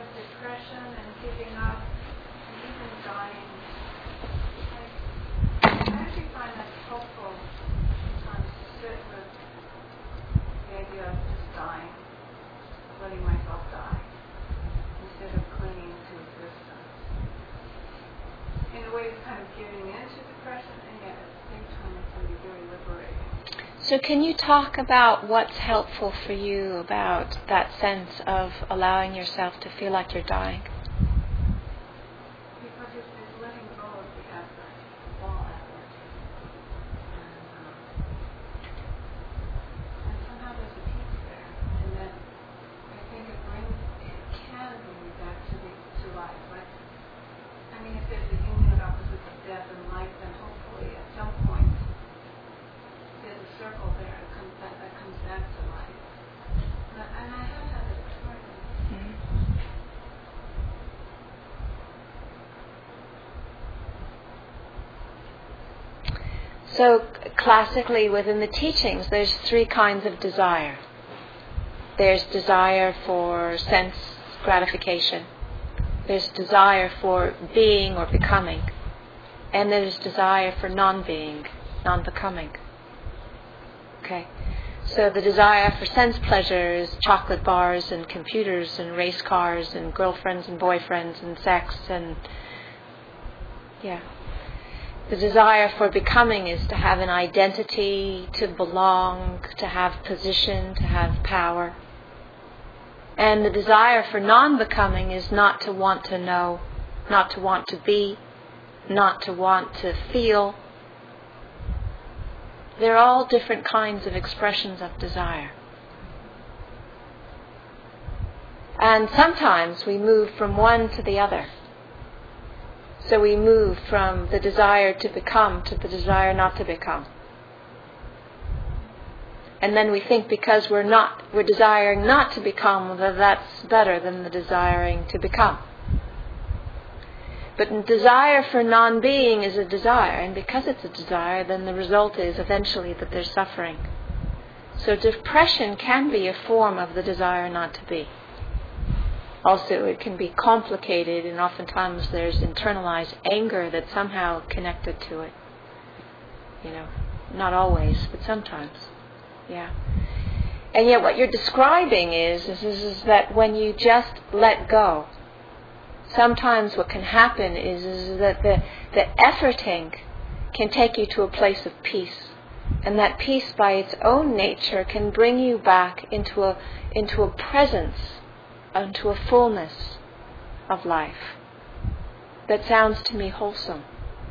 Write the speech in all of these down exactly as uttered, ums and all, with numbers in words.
depression and giving up, and even dying. I, I actually find that helpful sometimes to sit with the idea of just dying, letting myself die, instead of clinging to existence. In a way, it's kind of giving in to depression, and yet at the same time, it can be very liberating. So can you talk about what's helpful for you about that sense of allowing yourself to feel like you're dying? Because it's, it's letting go of the effort, all effort. And, um, and somehow there's a peace there. And then I think it brings, it can bring you back to the to life. Like, I mean, if there's a union of opposites of death and life, then hopefully at some point there's a circle there that comes back, that comes back to life. And I, and I have had that experience. Mm-hmm. So classically within the teachings, there's three kinds of desire. There's desire for sense gratification. There's desire for being or becoming. And there's desire for non-being, non-becoming. Okay. So the desire for sense pleasure is chocolate bars and computers and race cars and girlfriends and boyfriends and sex and yeah. The desire for becoming is to have an identity, to belong, to have position, to have power. And the desire for non-becoming is not to want to know, not to want to be, not to want to feel. They're all different kinds of expressions of desire. And sometimes we move from one to the other. So we move from the desire to become to the desire not to become. And then we think because we're not, we're desiring not to become, that that's better than the desiring to become. But desire for non-being is a desire, and because it's a desire, then the result is eventually that there's suffering. So depression can be a form of the desire not to be. Also, it can be complicated, and oftentimes there's internalized anger that's somehow connected to it. You know, not always, but sometimes. Yeah. And yet what you're describing is, is, is, is that when you just let go, sometimes what can happen is, is that the, the efforting can take you to a place of peace. And that peace by its own nature can bring you back into a, into a presence, into a fullness of life that sounds to me wholesome.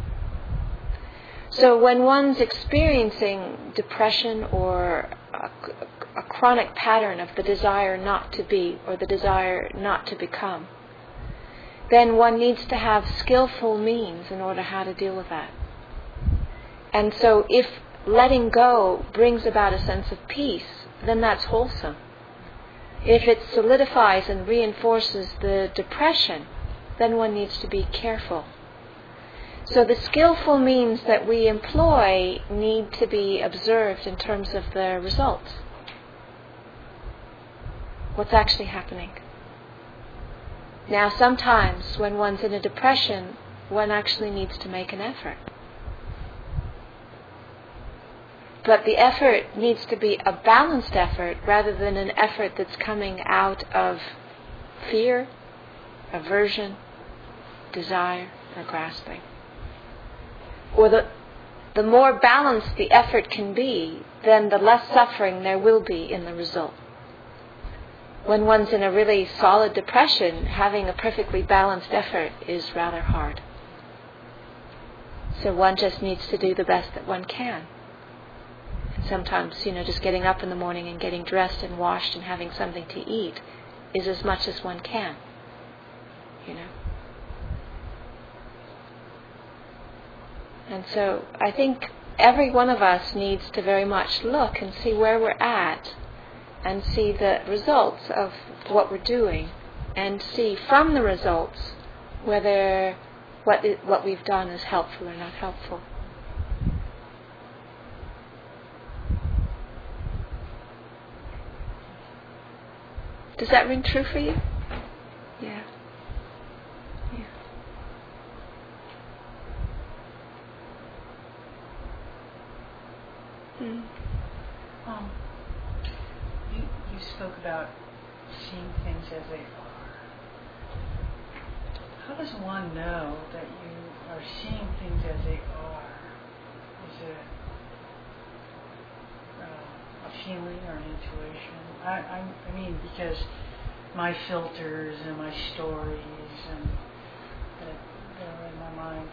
So when one's experiencing depression or a, a chronic pattern of the desire not to be or the desire not to become, then one needs to have skillful means in order how to deal with that. And so if letting go brings about a sense of peace, then that's wholesome. If it solidifies and reinforces the depression, then one needs to be careful. So the skillful means that we employ need to be observed in terms of the results. What's actually happening? Now sometimes when one's in a depression, one actually needs to make an effort. But the effort needs to be a balanced effort rather than an effort that's coming out of fear, aversion, desire, or grasping. Or the, the more balanced the effort can be, then the less suffering there will be in the result. When one's in a really solid depression, having a perfectly balanced effort is rather hard. So one just needs to do the best that one can. Sometimes, you know, just getting up in the morning and getting dressed and washed and having something to eat is as much as one can, you know. And so I think every one of us needs to very much look and see where we're at and see the results of what we're doing and see from the results whether what it, what we've done is helpful or not helpful. Does that ring true for you? Yeah. spoke about seeing things as they are. How does one know that you are seeing things as they are? Is it uh, a feeling or an intuition? I, I, I mean, because my filters and my stories and that, that are in my mind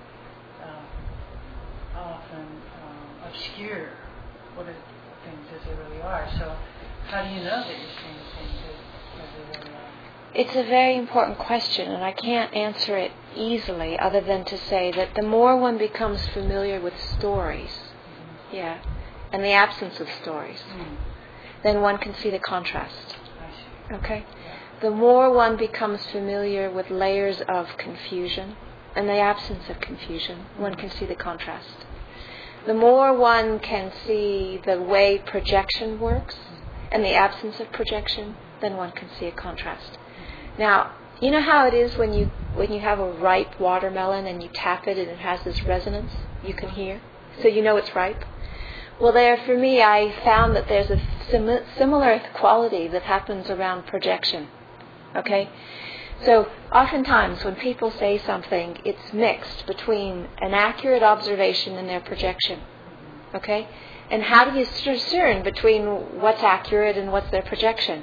uh, often um, obscure what it, things as they really are. So how do you know that you're seeing things as, as they really are? It's a very important question, and I can't answer it easily other than to say that the more one becomes familiar with stories, mm-hmm. yeah, and the absence of stories, mm-hmm. then one can see the contrast. I see. Okay? Yeah. The more one becomes familiar with layers of confusion and the absence of confusion, mm-hmm. one can see the contrast. The more one can see the way projection works and the absence of projection, then one can see a contrast. Now, you know how it is when you when you have a ripe watermelon and you tap it and it has this resonance you can hear? So you know it's ripe? Well, there, for me, I found that there's a sim- similar quality that happens around projection. Okay? So, oftentimes when people say something, it's mixed between an accurate observation and their projection. Okay? And how do you discern between what's accurate and what's their projection?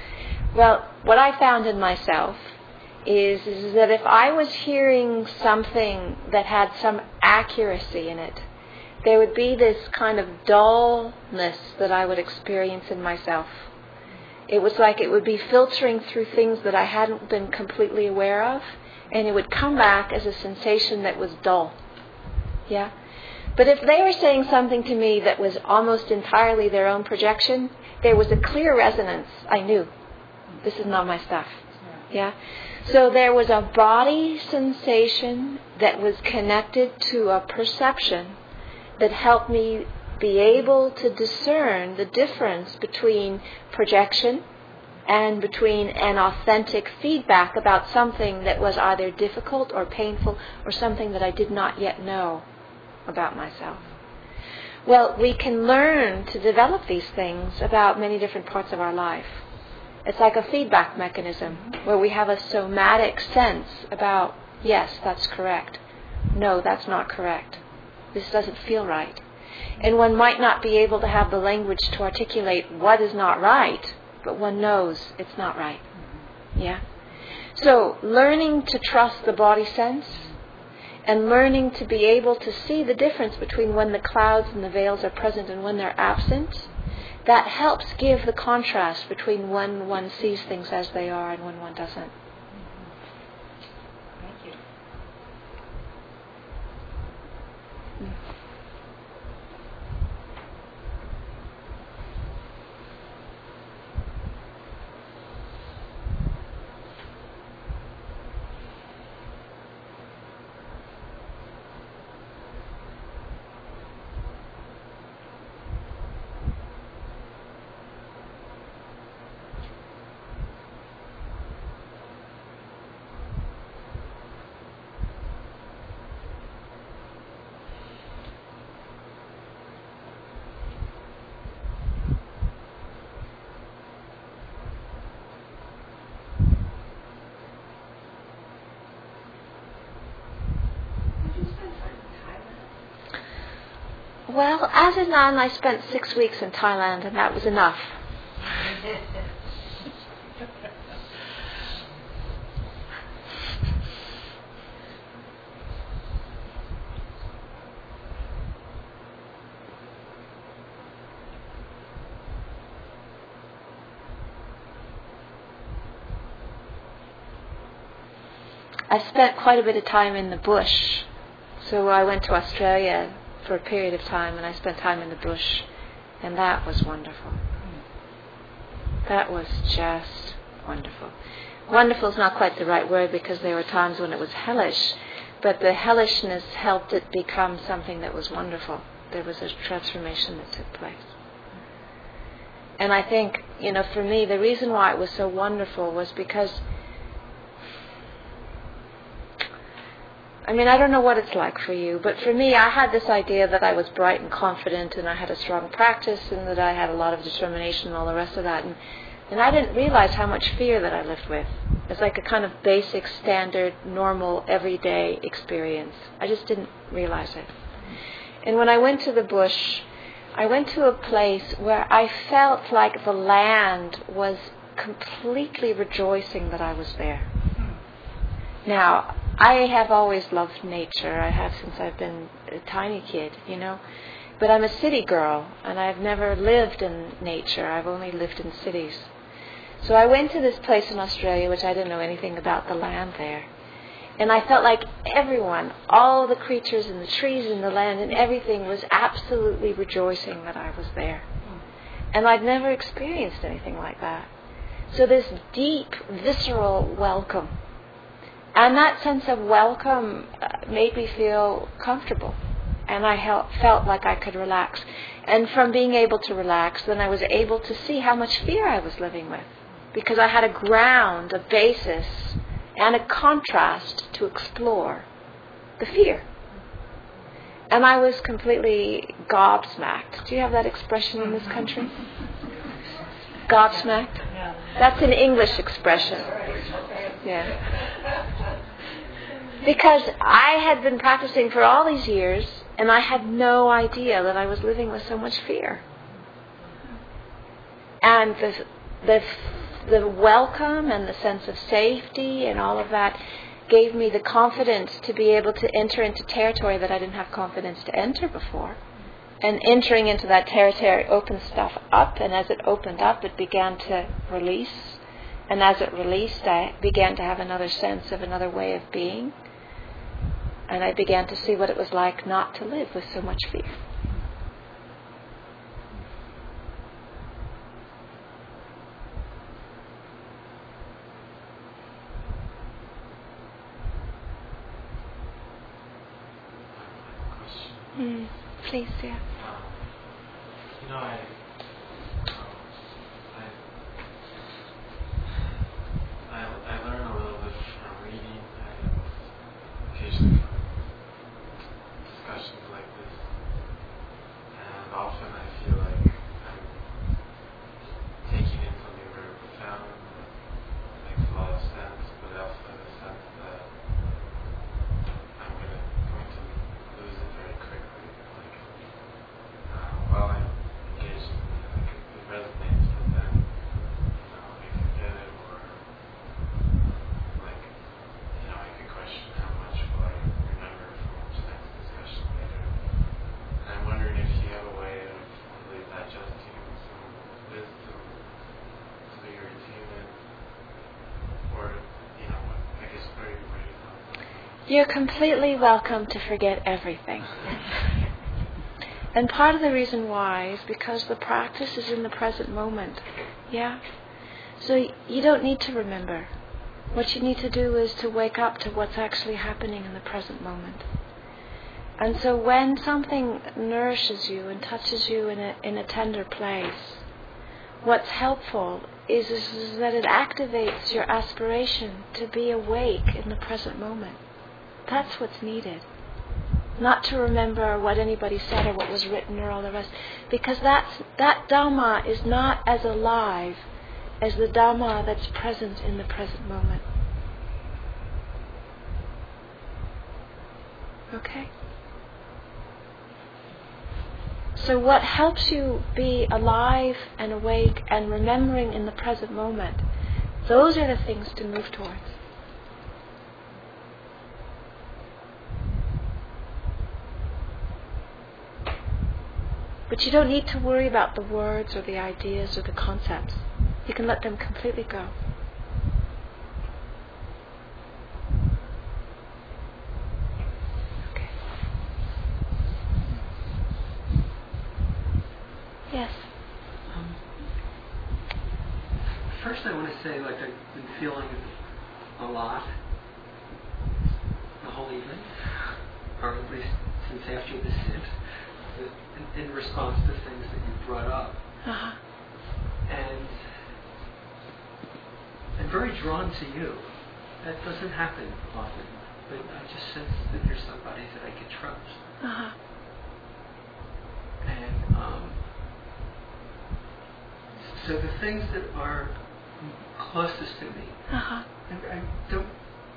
Well, what I found in myself is, is that if I was hearing something that had some accuracy in it, there would be this kind of dullness that I would experience in myself. It was like it would be filtering through things that I hadn't been completely aware of, and it would come back as a sensation that was dull. Yeah? But if they were saying something to me that was almost entirely their own projection, there was a clear resonance. I knew, this is not my stuff. Yeah? So there was a body sensation that was connected to a perception that helped me be able to discern the difference between projection and between an authentic feedback about something that was either difficult or painful or something that I did not yet know about myself. Well, we can learn to develop these things about many different parts of our life. It's like a feedback mechanism where we have a somatic sense about, yes, that's correct. No, that's not correct. This doesn't feel right. And one might not be able to have the language to articulate what is not right, but one knows it's not right. Yeah? So, learning to trust the body sense and learning to be able to see the difference between when the clouds and the veils are present and when they're absent, that helps give the contrast between when one sees things as they are and when one doesn't. Thank you. Well, as a nun, I spent six weeks in Thailand, and that was enough. I spent quite a bit of time in the bush. So I went to Australia for a period of time, and I spent time in the bush, and that was wonderful. That was just wonderful. Wonderful is not quite the right word, because there were times when it was hellish, but the hellishness helped it become something that was wonderful. There was a transformation that took place. And I think, you know, for me, the reason why it was so wonderful was because, I mean, I don't know what it's like for you, but for me, I had this idea that I was bright and confident, and I had a strong practice, and that I had a lot of determination and all the rest of that. And And I didn't realize how much fear that I lived with. It's like a kind of basic, standard, normal, everyday experience. I just didn't realize it. And when I went to the bush, I went to a place where I felt like the land was completely rejoicing that I was there. Now, I have always loved nature. I have since I've been a tiny kid, you know. But I'm a city girl, and I've never lived in nature. I've only lived in cities. So I went to this place in Australia, which I didn't know anything about the land there. And I felt like everyone, all the creatures and the trees and the land and everything was absolutely rejoicing that I was there. And I'd never experienced anything like that. So this deep, visceral welcome. And that sense of welcome made me feel comfortable. And I felt like I could relax. And from being able to relax, then I was able to see how much fear I was living with. Because I had a ground, a basis, and a contrast to explore the fear. And I was completely gobsmacked. Do you have that expression in this country? Gobsmacked? That's an English expression. Yeah. Because I had been practicing for all these years, and I had no idea that I was living with so much fear. And the the the welcome and the sense of safety and all of that gave me the confidence to be able to enter into territory that I didn't have confidence to enter before. And entering into that territory opened stuff up, and as it opened up, it began to release. And as it released, I began to have another sense of another way of being. And I began to see what it was like not to live with so much fear. Mm, please, yeah. Um, you know, I, um, I, I, I learn a little bit from reading. I occasionally from discussions like this, and often I feel like I'm taking in something very profound that makes a lot of sense, but also in the sense that I'm gonna, going to lose it very quickly. Like, uh, while I'm engaged in it, like, it resonates, but then, you know, I forget it, or, like, you know, I could question how much will I remember from the next discussion later. And I'm wondering if you have a way of really digesting some wisdom so you're attuning, or, you know, I guess where you where you go. You're completely welcome to forget everything. And part of the reason why is because the practice is in the present moment. Yeah? So you don't need to remember. What you need to do is to wake up to what's actually happening in the present moment. And so when something nourishes you and touches you in a, in a tender place, what's helpful is, is, is that it activates your aspiration to be awake in the present moment. That's what's needed. Not to remember what anybody said or what was written or all the rest. Because that's, that Dhamma is not as alive as the Dhamma that's present in the present moment. Okay? So what helps you be alive and awake and remembering in the present moment, those are the things to move towards. But you don't need to worry about the words or the ideas or the concepts. You can let them completely go. Okay. Yes. Um, first I want to say, like, I've been feeling a lot the whole evening, or at least since after the sit. In, in response to things that you brought up. Uh-huh. And I'm very drawn to you. That doesn't happen often, but I just sense that you're somebody that I can trust. Uh-huh. And um, so the things that are closest to me, Uh-huh. I, I don't.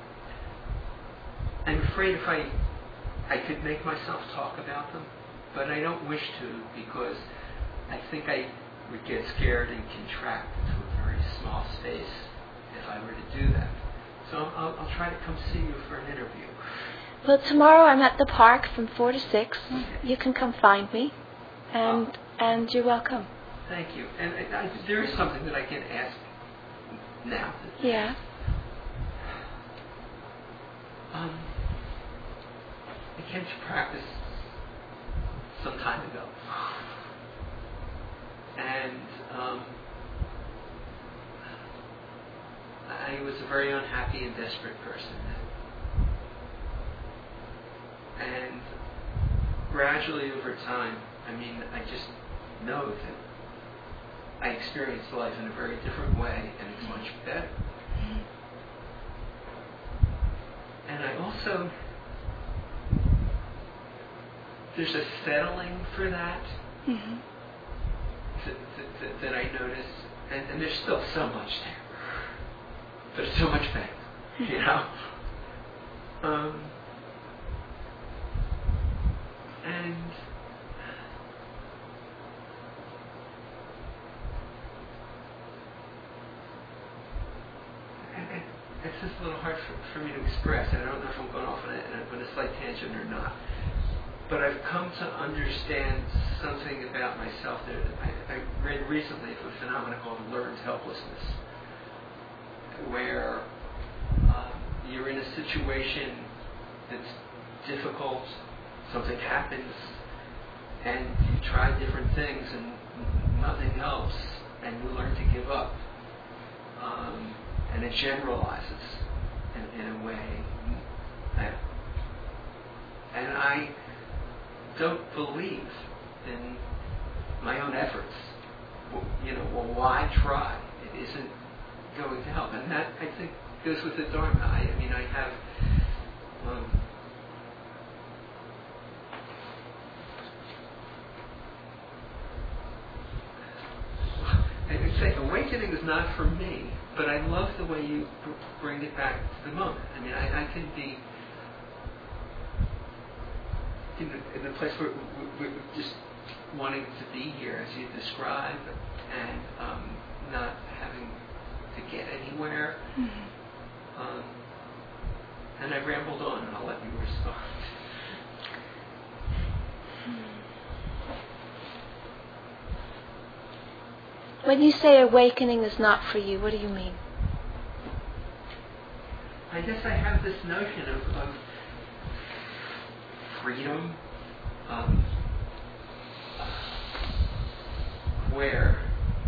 I'm afraid if I, I could make myself talk about them, but I don't wish to because I think I would get scared and contract into a very small space if I were to do that. So I'll, I'll try to come see you for an interview. Well, tomorrow I'm at the park from four to six. Okay. You can come find me, and Oh. and you're welcome. Thank you. And I, I, there is something that I can ask now. Yeah. Um, I came to practice some time ago, and um, I was a very unhappy and desperate person. And gradually over time, I mean, I just know that I experienced life in a very different way, and it's much better. And I also, there's a settling for that Mm-hmm. that, that, that, that I notice, and, and there's still so much there, but it's so much better, you know? Um, and and it's just a little hard for, for me to express. I don't know if I'm going off on a, on a slight tangent or not. But I've come to understand something about myself that I, I read recently of a phenomenon called learned helplessness, where uh, you're in a situation that's difficult, something happens, and you try different things and nothing helps, and you learn to give up. Um, and it generalizes in, in a way. I, and I don't believe in my own efforts. Well, you know, well, why try? It isn't going to help. And that, I think, goes with the Dharma. I, I mean, I have... Um, I would say awakening is not for me, but I love the way you br- bring it back to the moment. I mean, I, I can be in the, in the place where we're just wanting to be here, as you describe, and um, not having to get anywhere. Mm-hmm. Um, and I rambled on, and I'll let you respond. When you say awakening is not for you, what do you mean? I guess I have this notion of, of freedom, um, where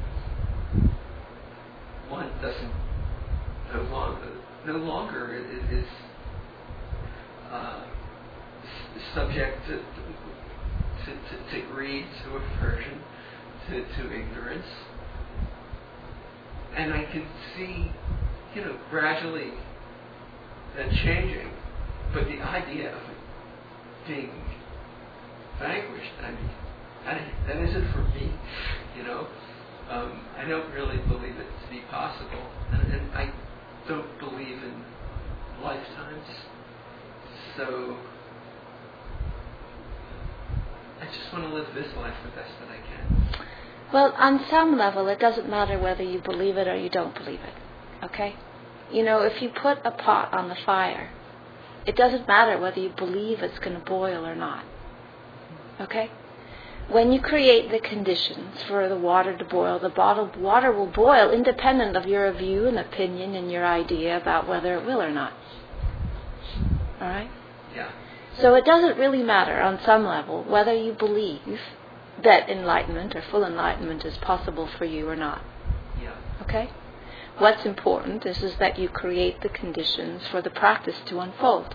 one doesn't no longer no longer is, is uh, s- subject to to, to to greed, to aversion, to, to ignorance, and I can see, you know, gradually that changing, but the idea of being vanquished, I mean, that, that isn't for me, you know. Um, I don't really believe it to be possible, and, and I don't believe in lifetimes, so I just want to live this life the best that I can. Well, on some level, it doesn't matter whether you believe it or you don't believe it, okay? You know, if you put a pot on the fire, it doesn't matter whether you believe it's going to boil or not, okay? When you create the conditions for the water to boil, the bottled water will boil independent of your view and opinion and your idea about whether it will or not. All right? Yeah. So it doesn't really matter on some level whether you believe that enlightenment or full enlightenment is possible for you or not. Yeah. Okay? What's important is, is that you create the conditions for the practice to unfold.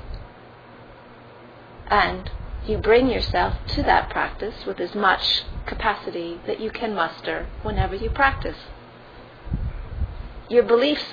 And you bring yourself to that practice with as much capacity that you can muster whenever you practice. Your beliefs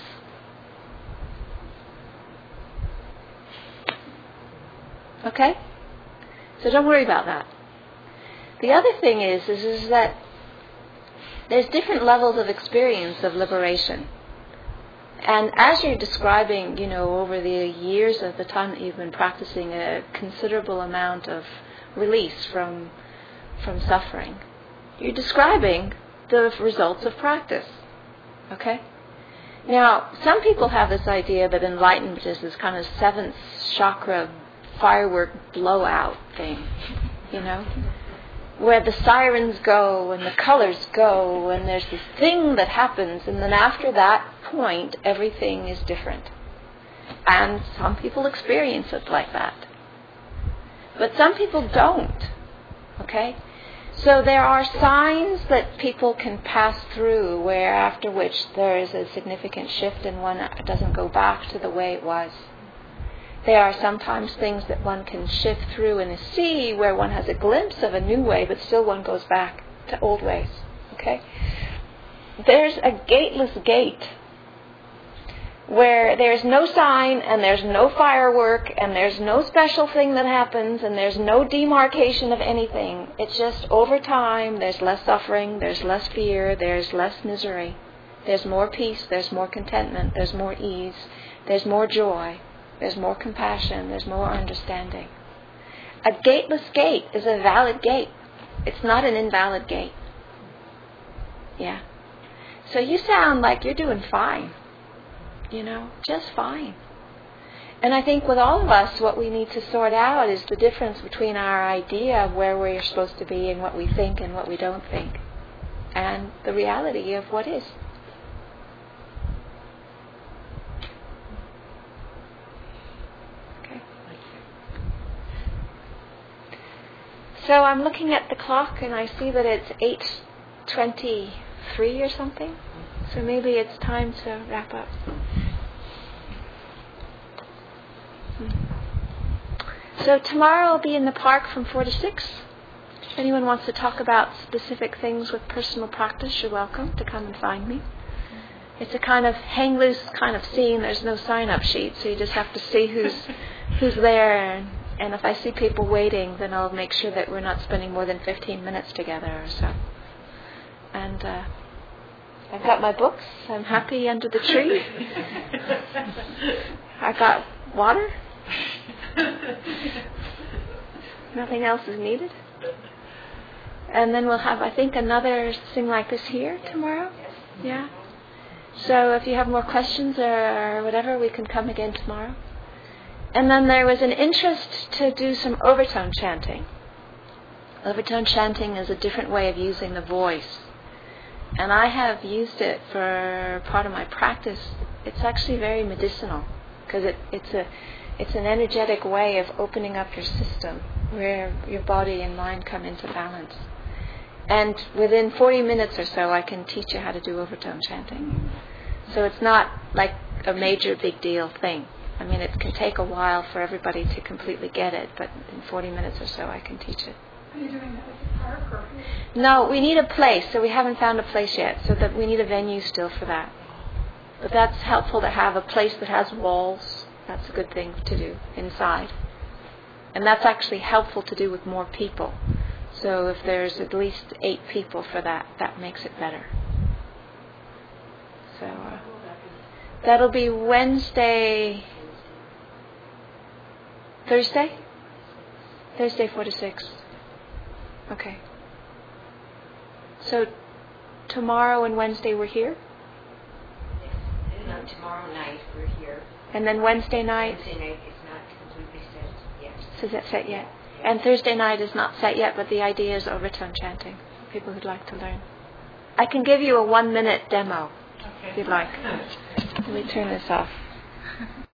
okay? So don't worry about that. The other thing is, is, is that there's different levels of experience of liberation. And as you're describing, you know, over the years of the time that you've been practicing, a considerable amount of release from from suffering, you're describing the results of practice. Okay? Now, some people have this idea that enlightenment is this kind of seventh chakra firework blowout thing, you know, where the sirens go and the colors go and there's this thing that happens, and then after that point, everything is different. And some people experience it like that. But some people don't. Okay? So there are signs that people can pass through where after which there is a significant shift and one doesn't go back to the way it was. There are sometimes things that one can shift through and see where one has a glimpse of a new way, but still one goes back to old ways. Okay? There's a gateless gate where there's no sign and there's no firework and there's no special thing that happens and there's no demarcation of anything. It's just over time there's less suffering, there's less fear, there's less misery. There's more peace, there's more contentment, there's more ease, there's more joy, there's more compassion, there's more understanding. A gateless gate is a valid gate. It's not an invalid gate. Yeah. So you sound like you're doing fine. You know, just fine. And I think with all of us, what we need to sort out is the difference between our idea of where we're supposed to be and what we think and what we don't think, and the reality of what is. Okay. So I'm looking at the clock and I see that it's eight twenty-three or something. So maybe it's time to wrap up. So tomorrow I'll be in the park from four to six. If anyone wants to talk about specific things with personal practice, you're welcome to come and find me. It's a kind of hang loose kind of scene. There's no sign-up sheet, so you just have to see who's who's there. And, and if I see people waiting, then I'll make sure that we're not spending more than fifteen minutes together or so. And uh, I've got my books. I'm happy under the tree. I got water. Nothing else is needed. And then we'll have, I think, another thing like this here tomorrow. Yeah. So if you have more questions or whatever, we can come again tomorrow. And then there was an interest to do some overtone chanting. Overtone chanting is a different way of using the voice. And I have used it for part of my practice. It's actually very medicinal because it, it's a it's an energetic way of opening up your system where your body and mind come into balance. And within forty minutes or so, I can teach you how to do overtone chanting. So it's not like a major big deal thing. I mean, it can take a while for everybody to completely get it, but in forty minutes or so, I can teach it. Are you doing that at the park or? No, we need a place, so we haven't found a place yet, so that we need a venue still for that. But that's helpful to have a place that has walls. That's a good thing to do inside. And that's actually helpful to do with more people. So if there's at least eight people for that, that makes it better. So uh, that'll be Wednesday, Thursday? Thursday, four to six. Okay. So tomorrow and Wednesday we're here? No, tomorrow night we're here. And then Wednesday night? Wednesday night is not completely set yet. So is that set yet? And Thursday night is not set yet, but the idea is overtone chanting. People who'd like to learn. I can give you a one minute demo Okay. if you'd like. Let me turn this off.